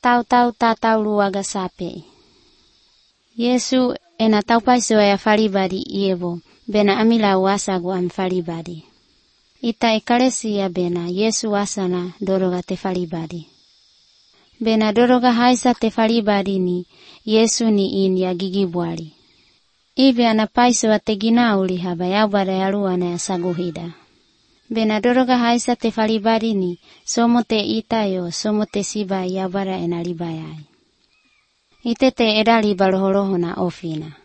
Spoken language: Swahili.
Tau tatau luaga sape. Yesu ena tau paisoa ya falibadi iebo, bena amila wasagu am falibadi. Ita ekalesia bena Yesu wasana doroga te falibadi. Bena doroga haisa te falibadi ni Yesu ni in ya gigibwali. Ibe ana paisoa te ginauli haba yaubada ya luana ya saguhida. Bena doroga haisa te falibadi ni somo te itayo somo te siba yaubada ena libayai. Ite te edali baloholoho na ofina.